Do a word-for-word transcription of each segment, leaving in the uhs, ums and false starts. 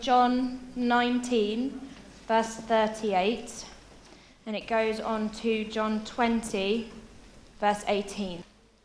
John nineteen, verse thirty-eight, and it goes on to John twenty, verse eighteen.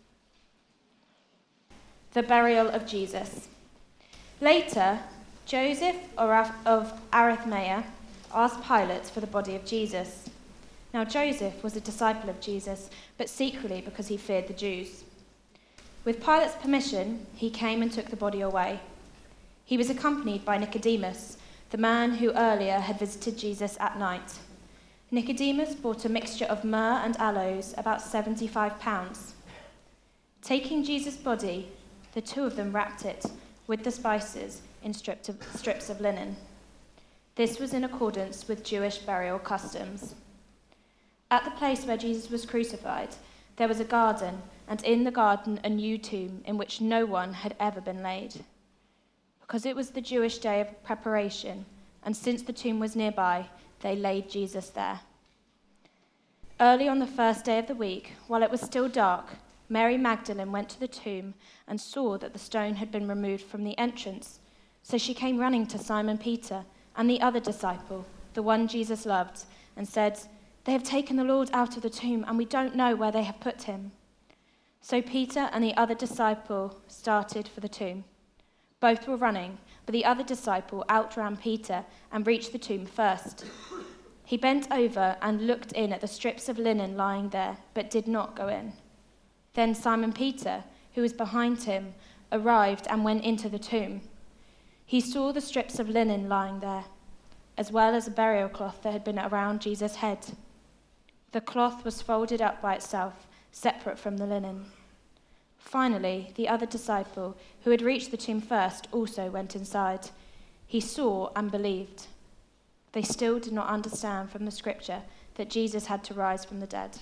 The burial of Jesus. Later, Joseph of Arimathea asked Pilate for the body of Jesus. Now Joseph was a disciple of Jesus, but secretly because he feared the Jews. With Pilate's permission, he came and took the body away. He was accompanied by Nicodemus, the man who earlier had visited Jesus at night. Nicodemus bought a mixture of myrrh and aloes, about seventy-five pounds. Taking Jesus' body, the two of them wrapped it with the spices in strips of, strips of linen. This was in accordance with Jewish burial customs. At the place where Jesus was crucified, there was a garden, and in the garden a new tomb in which no one had ever been laid. Because it was the Jewish day of preparation, and since the tomb was nearby, they laid Jesus there. Early on the first day of the week, while it was still dark, Mary Magdalene went to the tomb and saw that the stone had been removed from the entrance. So she came running to Simon Peter and the other disciple, the one Jesus loved, and said, "They have taken the Lord out of the tomb, and we don't know where they have put him." So Peter and the other disciple started for the tomb. Both were running, but the other disciple outran Peter and reached the tomb first. He bent over and looked in at the strips of linen lying there, but did not go in. Then Simon Peter, who was behind him, arrived and went into the tomb. He saw the strips of linen lying there, as well as a burial cloth that had been around Jesus' head. The cloth was folded up by itself, separate from the linen. Finally, the other disciple, who had reached the tomb first, also went inside. He saw and believed. They still did not understand from the scripture that Jesus had to rise from the dead.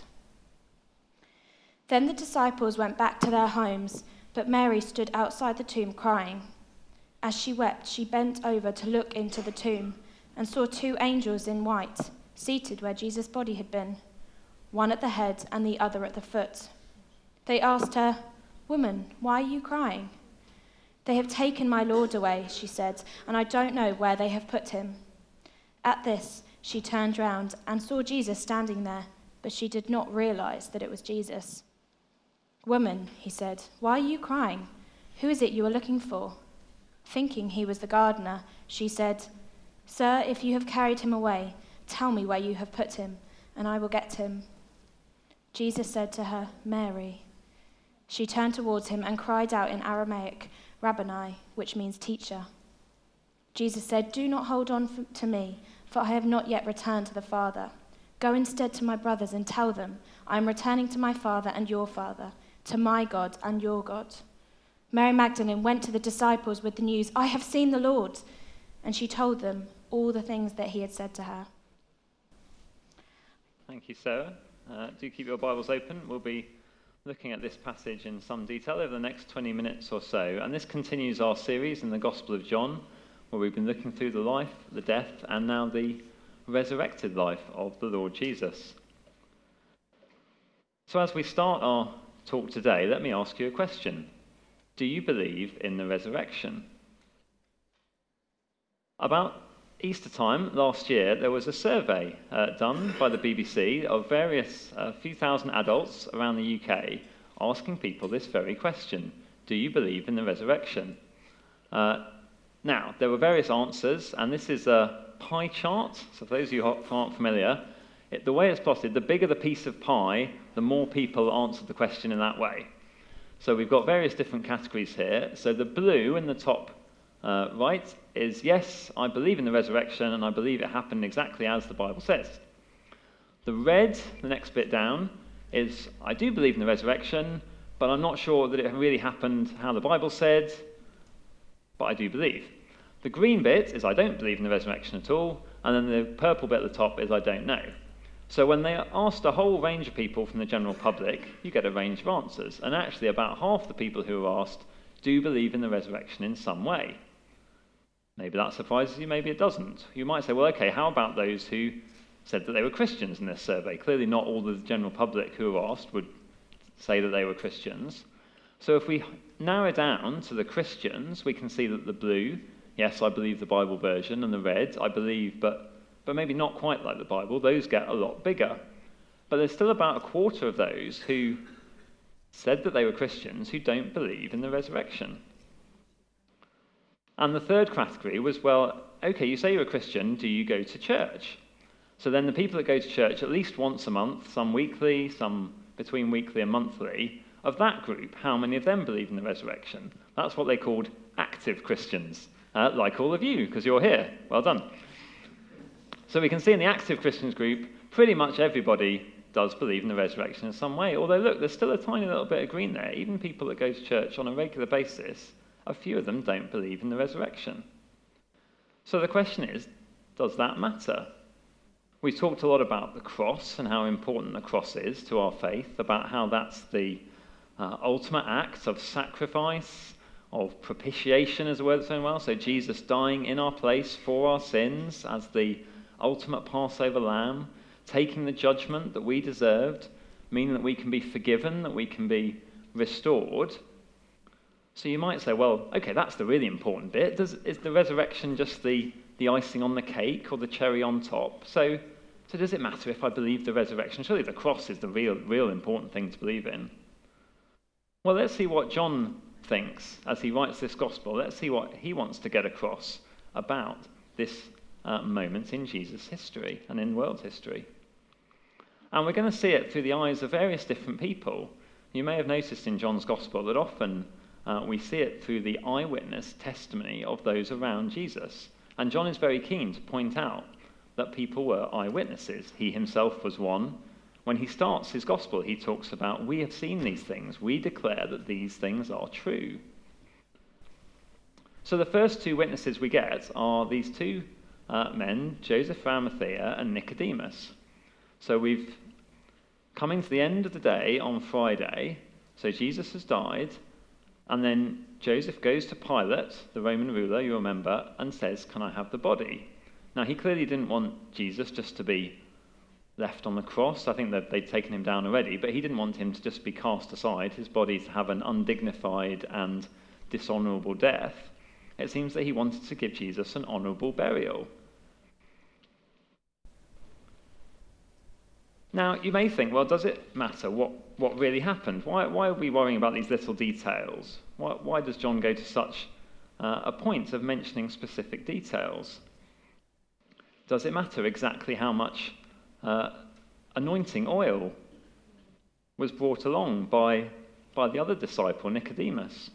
Then the disciples went back to their homes, but Mary stood outside the tomb crying. As she wept, she bent over to look into the tomb and saw two angels in white, seated where Jesus' body had been, one at the head and the other at the foot. They asked her, "Woman, why are you crying?" "They have taken my Lord away," she said, "and I don't know where they have put him." At this, she turned round and saw Jesus standing there, but she did not realize that it was Jesus. "Woman," he said, "why are you crying? Who is it you are looking for?" Thinking he was the gardener, she said, "Sir, if you have carried him away, tell me where you have put him, and I will get him." Jesus said to her, "Mary." She turned towards him and cried out in Aramaic, "Rabboni," which means teacher. Jesus said, "Do not hold on to me, for I have not yet returned to the Father. Go instead to my brothers and tell them, I am returning to my Father and your Father, to my God and your God." Mary Magdalene went to the disciples with the news, "I have seen the Lord," and she told them all the things that he had said to her. Thank you, Sarah. Uh, do keep your Bibles open. We'll be looking at this passage in some detail over the next twenty minutes or so. And this continues our series in the Gospel of John, where we've been looking through the life, the death, and now the resurrected life of the Lord Jesus. So as we start our talk today, let me ask you a question. Do you believe in the resurrection? About Easter time last year, there was a survey uh, done by the B B C of various uh, few thousand adults around the U K asking people this very question: do you believe in the resurrection? Uh, now, there were various answers, and this is a pie chart. So for those of you who aren't familiar, it, the way it's plotted, the bigger the piece of pie, the more people answered the question in that way. So we've got various different categories here. So the blue in the top uh, right is, yes, I believe in the resurrection, and I believe it happened exactly as the Bible says. The red, the next bit down, is I do believe in the resurrection, but I'm not sure that it really happened how the Bible said, but I do believe. The green bit is I don't believe in the resurrection at all, and then the purple bit at the top is I don't know. So when they asked a whole range of people from the general public, you get a range of answers, and actually about half the people who were asked do believe in the resurrection in some way. Maybe that surprises you, maybe it doesn't. You might say, well, okay, how about those who said that they were Christians in this survey? Clearly not all the general public who were asked would say that they were Christians. So if we narrow down to the Christians, we can see that the blue yes, I believe the Bible version and the red, I believe, but, but maybe not quite like the Bible. Those get a lot bigger. But there's still about a quarter of those who said that they were Christians who don't believe in the resurrection. And the third category was, well, okay, you say you're a Christian, do you go to church? So then the people that go to church at least once a month, some weekly, some between weekly and monthly, of that group, how many of them believe in the resurrection? That's what they called active Christians, uh, like all of you, because you're here. Well done. So we can see in the active Christians group, pretty much everybody does believe in the resurrection in some way. Although, look, there's still a tiny little bit of green there. Even people that go to church on a regular basis, a few of them don't believe in the resurrection. So the question is, does that matter? We talked a lot about the cross and how important the cross is to our faith, about how that's the uh, ultimate act of sacrifice, of propitiation, as the word saying well. So Jesus dying in our place for our sins as the ultimate Passover lamb, taking the judgment that we deserved, meaning that we can be forgiven, that we can be restored. So you might say, well, okay, that's the really important bit. Does, is the resurrection just the, the icing on the cake or the cherry on top? So, so does it matter if I believe the resurrection? Surely the cross is the real, real important thing to believe in. Well, let's see what John thinks as he writes this gospel. Let's see what he wants to get across about this uh, moment in Jesus' history and in world history. And we're going to see it through the eyes of various different people. You may have noticed in John's gospel that often uh, we see it through the eyewitness testimony of those around Jesus. And John is very keen to point out that people were eyewitnesses. He himself was one. When he starts his gospel, he talks about, we have seen these things. We declare that these things are true. So the first two witnesses we get are these two uh, men, Joseph of Arimathea and Nicodemus. So we've coming to the end of the day on Friday. So Jesus has died. And then Joseph goes to Pilate, the Roman ruler, you remember, and says, can I have the body? Now, he clearly didn't want Jesus just to be left on the cross. I think that they'd taken him down already, but he didn't want him to just be cast aside, his body to have an undignified and dishonourable death. It seems that he wanted to give Jesus an honourable burial. Now, you may think, well, does it matter what, what really happened? Why, why are we worrying about these little details? Why, why does John go to such uh, a point of mentioning specific details? Does it matter exactly how much uh, anointing oil was brought along by, by the other disciple, Nicodemus?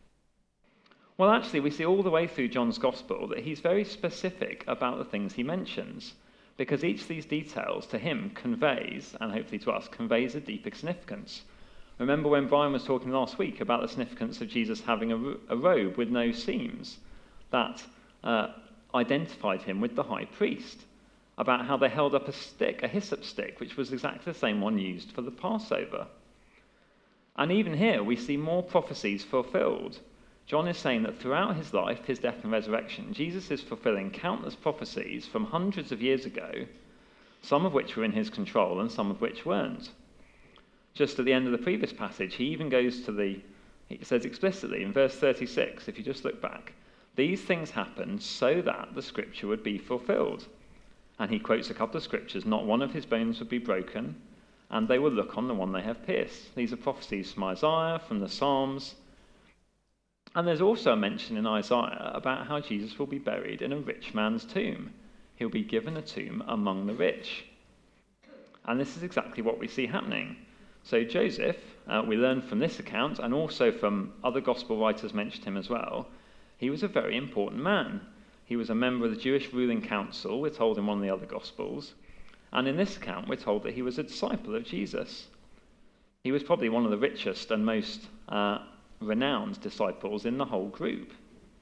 Well, actually, we see all the way through John's Gospel that he's very specific about the things he mentions, because each of these details to him conveys, and hopefully to us, conveys a deeper significance. Remember when Brian was talking last week about the significance of Jesus having a, a robe with no seams that uh, identified him with the high priest, about how they held up a stick, a hyssop stick, which was exactly the same one used for the Passover. And even here we see more prophecies fulfilled. John is saying that throughout his life, his death and resurrection, Jesus is fulfilling countless prophecies from hundreds of years ago, some of which were in his control and some of which weren't. Just at the end of the previous passage, he even goes to the, he says explicitly in verse thirty-six, if you just look back, these things happened so that the scripture would be fulfilled. And he quotes a couple of scriptures, not one of his bones would be broken, and they will look on the one they have pierced. These are prophecies from Isaiah, from the Psalms. And there's also a mention in Isaiah about how Jesus will be buried in a rich man's tomb. He'll be given a tomb among the rich. And this is exactly what we see happening. So Joseph, uh, we learn from this account, and also from other gospel writers mentioned him as well, he was a very important man. He was a member of the Jewish ruling council, we're told in one of the other gospels. And in this account, we're told that he was a disciple of Jesus. He was probably one of the richest and most uh, renowned disciples in the whole group.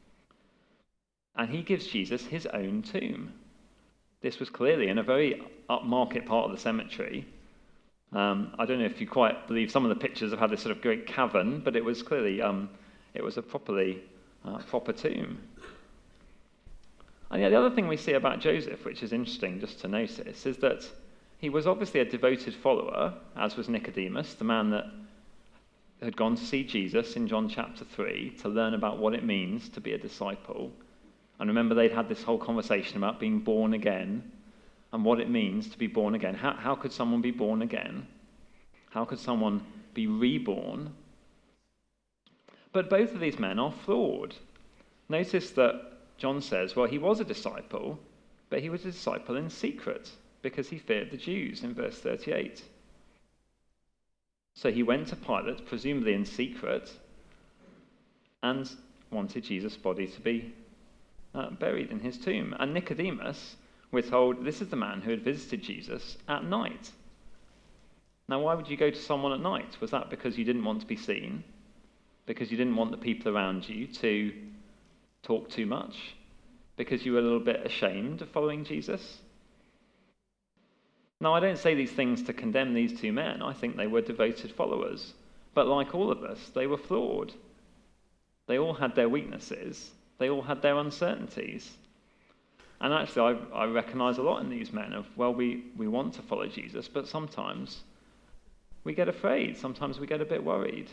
And he gives Jesus his own tomb. This was clearly in a very upmarket part of the cemetery. Um, I don't know if you quite believe some of the pictures have had this sort of great cavern, but it was clearly um, it was a properly uh, proper tomb. And yeah, the other thing we see about Joseph, which is interesting just to notice, is that he was obviously a devoted follower, as was Nicodemus, the man that had gone to see Jesus in John chapter three to learn about what it means to be a disciple. And remember, they'd had this whole conversation about being born again and what it means to be born again. How, how could someone be born again? How could someone be reborn? But both of these men are flawed. Notice that John says, well, he was a disciple, but he was a disciple in secret because he feared the Jews in verse thirty-eight. So he went to Pilate, presumably in secret, and wanted Jesus' body to be uh, buried in his tomb. And Nicodemus, we're told, this is the man who had visited Jesus at night. Now, why would you go to someone at night? Was that because you didn't want to be seen? Because you didn't want the people around you to talk too much? Because you were a little bit ashamed of following Jesus? Now, I don't say these things to condemn these two men. I think they were devoted followers. But like all of us, they were flawed. They all had their weaknesses. They all had their uncertainties. And actually, I, I recognise a lot in these men of, well, we, we want to follow Jesus, but sometimes we get afraid. Sometimes we get a bit worried.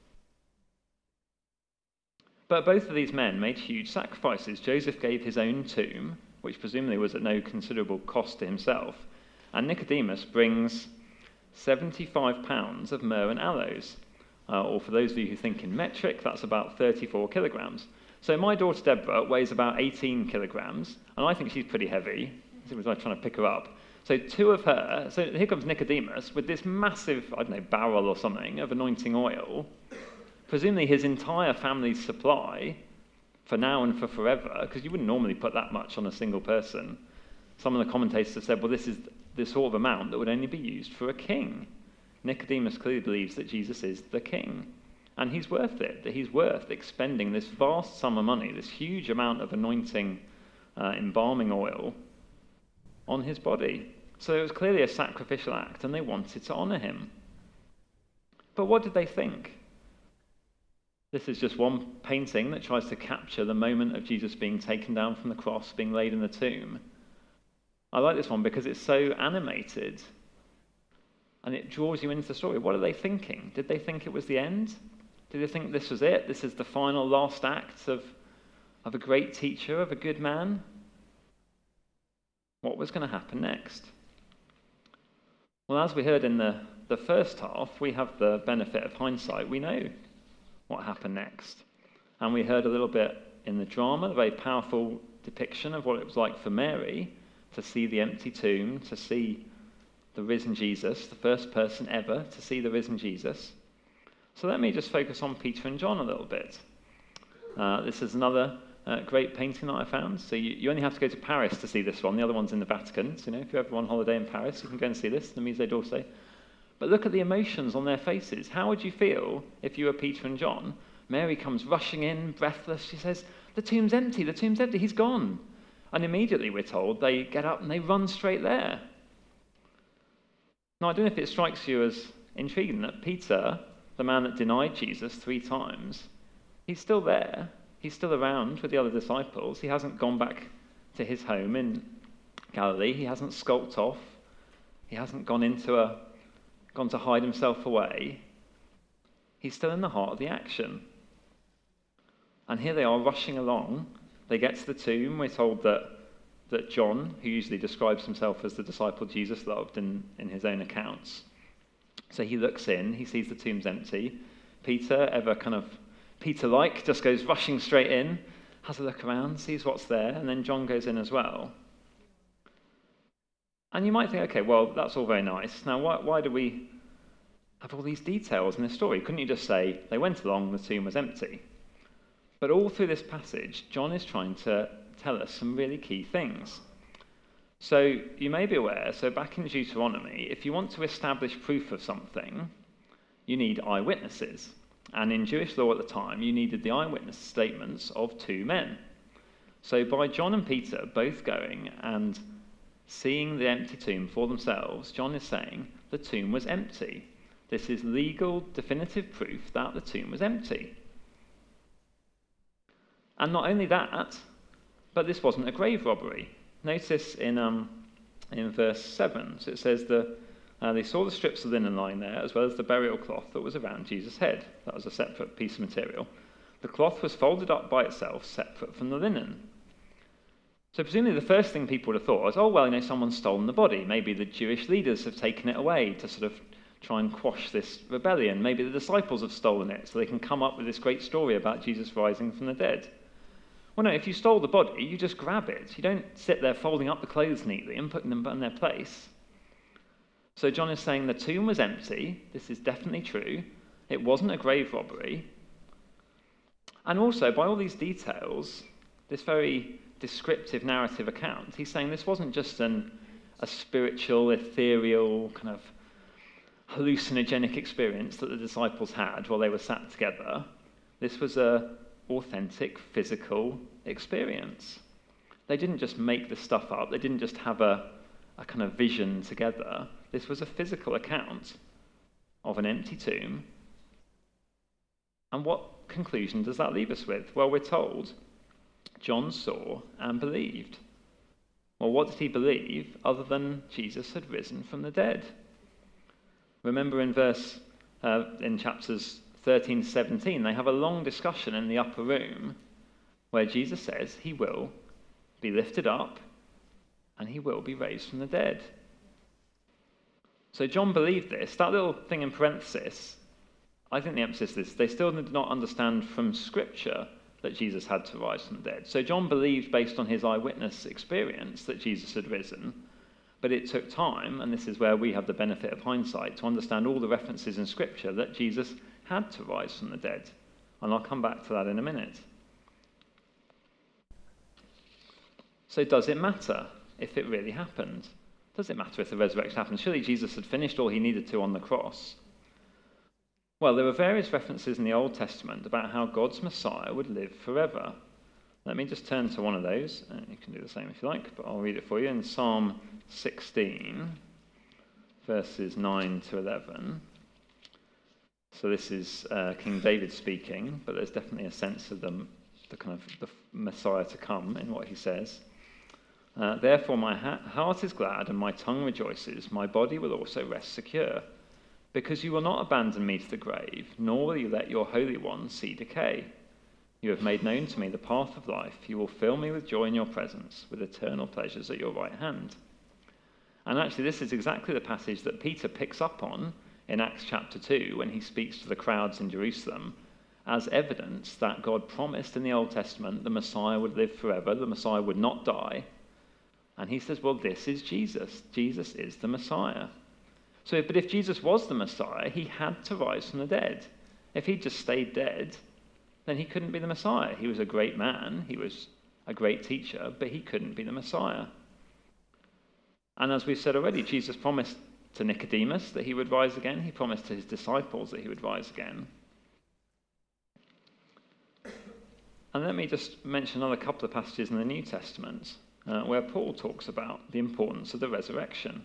But both of these men made huge sacrifices. Joseph gave his own tomb, which presumably was at no considerable cost to himself. And Nicodemus brings seventy-five pounds of myrrh and aloes. Uh, or for those of you who think in metric, that's about thirty-four kilograms. So my daughter Deborah weighs about eighteen kilograms, and I think she's pretty heavy. It was like trying to pick her up. So two of her, so here comes Nicodemus with this massive, I don't know, barrel or something of anointing oil, presumably his entire family's supply for now and for forever, because you wouldn't normally put that much on a single person. Some of the commentators have said, well, this is the sort of amount that would only be used for a king. Nicodemus clearly believes that Jesus is the king, and he's worth it, that he's worth expending this vast sum of money, this huge amount of anointing, uh, embalming oil on his body. So it was clearly a sacrificial act, and they wanted to honour him. But what did they think? This is just one painting that tries to capture the moment of Jesus being taken down from the cross, being laid in the tomb. I like this one because it's so animated, and it draws you into the story. What are they thinking? Did they think it was the end? Did they think this was it? This is the final, last act of, of a great teacher, of a good man? What was going to happen next? Well, as we heard in the, the first half, we have the benefit of hindsight. We know what happened next. And we heard a little bit in the drama, a very powerful depiction of what it was like for Mary to see the empty tomb, to see the risen Jesus, the first person ever to see the risen Jesus. So let me just focus on Peter and John a little bit. Uh, this is another uh, great painting that I found. So you, you only have to go to Paris to see this one. The other one's in the Vatican. So you know, if you're ever on holiday in Paris, you can go and see this, the Musée d'Orsay. But look at the emotions on their faces. How would you feel if you were Peter and John? Mary comes rushing in, breathless. She says, the tomb's empty, the tomb's empty, he's gone. And immediately, we're told, they get up and they run straight there. Now, I don't know if it strikes you as intriguing that Peter, the man that denied Jesus three times, he's still there. He's still around with the other disciples. He hasn't gone back to his home in Galilee. He hasn't skulked off. He hasn't gone into a, gone to hide himself away. He's still in the heart of the action. And here they are rushing along. They get to the tomb. We're told that, that John, who usually describes himself as the disciple Jesus loved in, in his own accounts, so he looks in, he sees the tomb's empty. Peter, ever kind of Peter-like, just goes rushing straight in, has a look around, sees what's there, and then John goes in as well. And you might think, okay, well, that's all very nice. Now, why, why do we have all these details in this story? Couldn't you just say, they went along, the tomb was empty? But all through this passage, John is trying to tell us some really key things. So you may be aware, so back in Deuteronomy, if you want to establish proof of something, you need eyewitnesses. And in Jewish law at the time, you needed the eyewitness statements of two men. So by John and Peter both going and seeing the empty tomb for themselves, John is saying the tomb was empty. This is legal, definitive proof that the tomb was empty. And not only that, but this wasn't a grave robbery. Notice in um, in verse seven, so it says the uh, they saw the strips of linen lying there, as well as the burial cloth that was around Jesus' head. That was a separate piece of material. The cloth was folded up by itself, separate from the linen. So presumably the first thing people would have thought was, oh, well, you know, someone's stolen the body. Maybe the Jewish leaders have taken it away to sort of try and quash this rebellion. Maybe the disciples have stolen it so they can come up with this great story about Jesus rising from the dead. Well, no, if you stole the body, you just grab it. You don't sit there folding up the clothes neatly and putting them in their place. So John is saying the tomb was empty. This is definitely true. It wasn't a grave robbery. And also, by all these details, this very descriptive narrative account, he's saying this wasn't just an, a spiritual, ethereal, kind of hallucinogenic experience that the disciples had while they were sat together. This was a authentic, physical experience. They didn't just make this stuff up. They didn't just have a, a kind of vision together. This was a physical account of an empty tomb. And what conclusion does that leave us with? Well, we're told John saw and believed. Well, what did he believe other than Jesus had risen from the dead? Remember in verse, uh, in chapters thirteen to seventeen, they have a long discussion in the upper room where Jesus says he will be lifted up and he will be raised from the dead. So John believed this. That little thing in parenthesis, I think the emphasis is they still did not understand from Scripture that Jesus had to rise from the dead. So John believed based on his eyewitness experience that Jesus had risen, but it took time, and this is where we have the benefit of hindsight, to understand all the references in Scripture that Jesus had to rise from the dead. And I'll come back to that in a minute. So does it matter if it really happened? Does it matter if the resurrection happened? Surely Jesus had finished all he needed to on the cross. Well, there are various references in the Old Testament about how God's Messiah would live forever. Let me just turn to one of those. You can do the same if you like, but I'll read it for you. In Psalm sixteen, verses nine to eleven. So this is uh, King David speaking, but there's definitely a sense of the, the kind of the Messiah to come in what he says. Uh, Therefore my ha- heart is glad and my tongue rejoices. My body will also rest secure, because you will not abandon me to the grave, nor will you let your Holy One see decay. You have made known to me the path of life. You will fill me with joy in your presence, with eternal pleasures at your right hand. And actually, this is exactly the passage that Peter picks up on in Acts chapter two when he speaks to the crowds in Jerusalem as evidence that God promised in the Old Testament the Messiah would live forever, the Messiah would not die. And he says, well, this is Jesus. Jesus is the Messiah. So, but if Jesus was the Messiah, he had to rise from the dead. If he just stayed dead, then he couldn't be the Messiah. He was a great man, he was a great teacher, but he couldn't be the Messiah. And as we've said already, Jesus promised to Nicodemus that he would rise again. He promised to his disciples that he would rise again. And let me just mention another couple of passages in the New Testament uh, where Paul talks about the importance of the resurrection.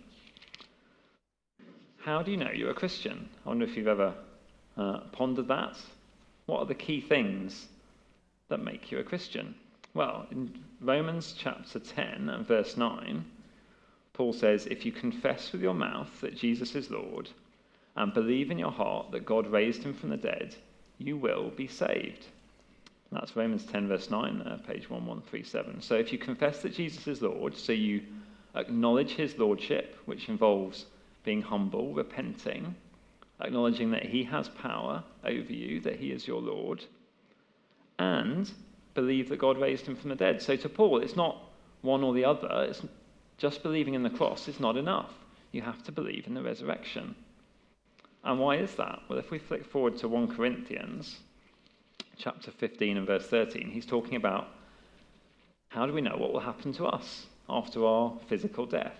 How do you know you're a Christian? I wonder if you've ever uh, pondered that. What are the key things that make you a Christian? Well, in Romans chapter ten and verse nine, Paul says, if you confess with your mouth that Jesus is Lord and believe in your heart that God raised him from the dead, you will be saved. That's Romans ten verse nine, uh, page eleven thirty-seven. So if you confess that Jesus is Lord, so you acknowledge his lordship, which involves being humble, repenting, acknowledging that he has power over you, that he is your Lord, and believe that God raised him from the dead. So to Paul, it's not one or the other. It's just believing in the cross is not enough. You have to believe in the resurrection. And why is that? Well, if we flick forward to First Corinthians chapter fifteen and verse thirteen, he's talking about how do we know what will happen to us after our physical death.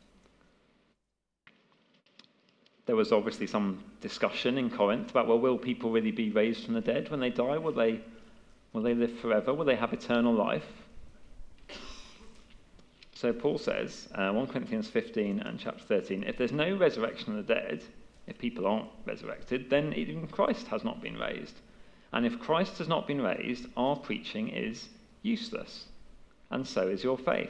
There was obviously some discussion in Corinth about, well, will people really be raised from the dead when they die? Will they, will they live forever? Will they have eternal life? So Paul says, uh, First Corinthians fifteen and chapter thirteen, if there's no resurrection of the dead, if people aren't resurrected, then even Christ has not been raised. And if Christ has not been raised, our preaching is useless, and so is your faith.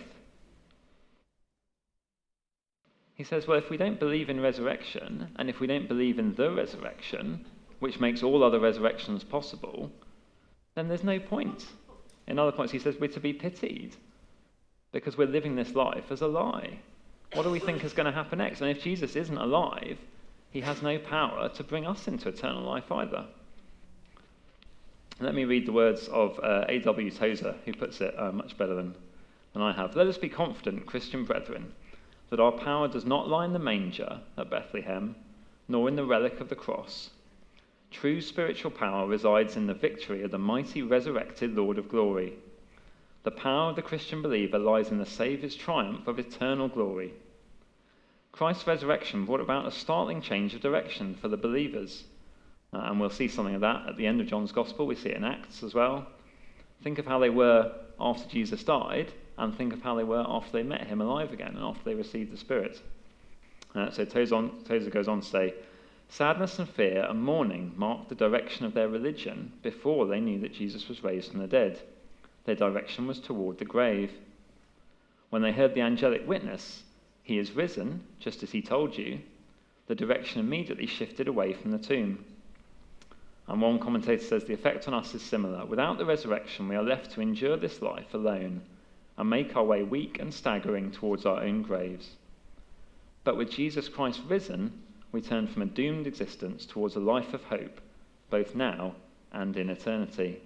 He says, well, if we don't believe in resurrection, and if we don't believe in the resurrection, which makes all other resurrections possible, then there's no point. In other points, he says we're to be pitied, because we're living this life as a lie. What do we think is going to happen next? And if Jesus isn't alive, he has no power to bring us into eternal life either. Let me read the words of uh, A W Tozer, who puts it uh, much better than, than I have. Let us be confident, Christian brethren, that our power does not lie in the manger at Bethlehem, nor in the relic of the cross. True spiritual power resides in the victory of the mighty resurrected Lord of glory. The power of the Christian believer lies in the Saviour's triumph of eternal glory. Christ's resurrection brought about a startling change of direction for the believers. Uh, and we'll see something of that at the end of John's Gospel. We see it in Acts as well. Think of how they were after Jesus died, and think of how they were after they met him alive again and after they received the Spirit. Uh, so Tozer, Tozer goes on to say, sadness and fear and mourning marked the direction of their religion before they knew that Jesus was raised from the dead. Their direction was toward the grave. When they heard the angelic witness, he is risen, just as he told you, the direction immediately shifted away from the tomb. And one commentator says the effect on us is similar. Without the resurrection, we are left to endure this life alone and make our way weak and staggering towards our own graves. But with Jesus Christ risen, we turn from a doomed existence towards a life of hope, both now and in eternity.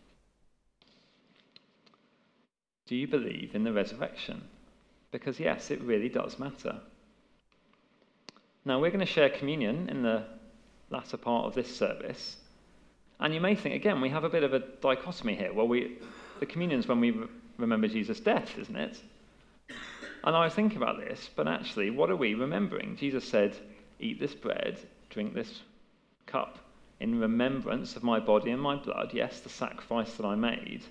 Do you believe in the resurrection? Because yes, it really does matter. Now, we're going to share communion in the latter part of this service. And you may think, again, we have a bit of a dichotomy here. Well, we, the communion's when we re- remember Jesus' death, isn't it? And I was thinking about this, but actually, what are we remembering? Jesus said, eat this bread, drink this cup in remembrance of my body and my blood. Yes, the sacrifice that I made.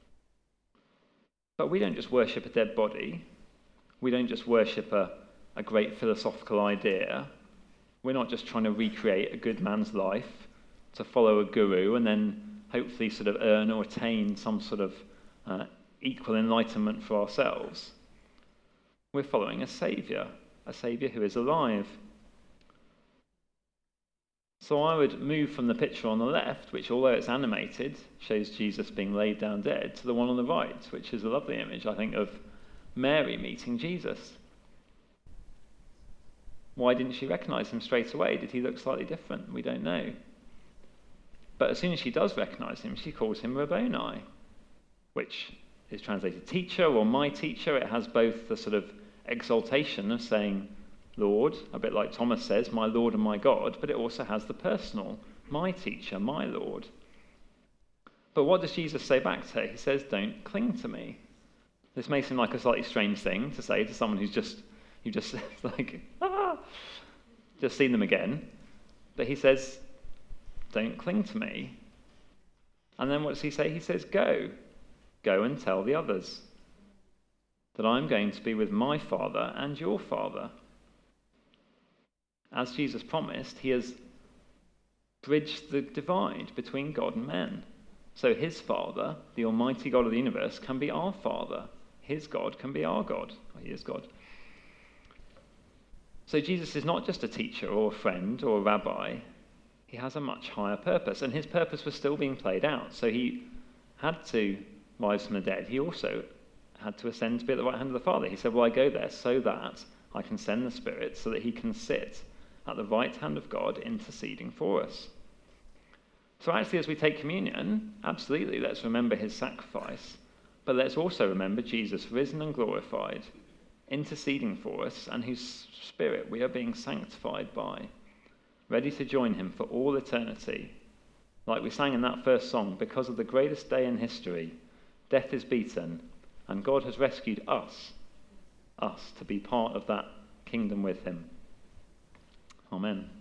But we don't just worship a dead body. We don't just worship a, a great philosophical idea. We're not just trying to recreate a good man's life to follow a guru and then hopefully sort of earn or attain some sort of uh, equal enlightenment for ourselves. We're following a saviour, a saviour who is alive. So I would move from the picture on the left, which although it's animated, shows Jesus being laid down dead, to the one on the right, which is a lovely image, I think, of Mary meeting Jesus. Why didn't she recognise him straight away? Did he look slightly different? We don't know. But as soon as she does recognise him, she calls him Rabboni, which is translated teacher or my teacher. It has both the sort of exaltation of saying, Lord, a bit like Thomas says, my Lord and my God, but it also has the personal, my teacher, my Lord. But what does Jesus say back to her? He says, don't cling to me. This may seem like a slightly strange thing to say to someone who's just, you just like, ah, just seen them again. But he says, don't cling to me. And then what does he say? He says, go. Go and tell the others that I'm going to be with my Father and your Father. As Jesus promised, he has bridged the divide between God and men. So his Father, the Almighty God of the universe, can be our Father. His God can be our God. Oh, he is God. So Jesus is not just a teacher or a friend or a rabbi. He has a much higher purpose, and his purpose was still being played out. So he had to rise from the dead. He also had to ascend to be at the right hand of the Father. He said, well, I go there so that I can send the Spirit, so that he can sit at the right hand of God interceding for us. So actually, as we take communion, absolutely, let's remember his sacrifice, but let's also remember Jesus risen and glorified, interceding for us, and whose Spirit we are being sanctified by, ready to join him for all eternity. Like we sang in that first song, because of the greatest day in history, death is beaten, and God has rescued us, us to be part of that kingdom with him. Amen.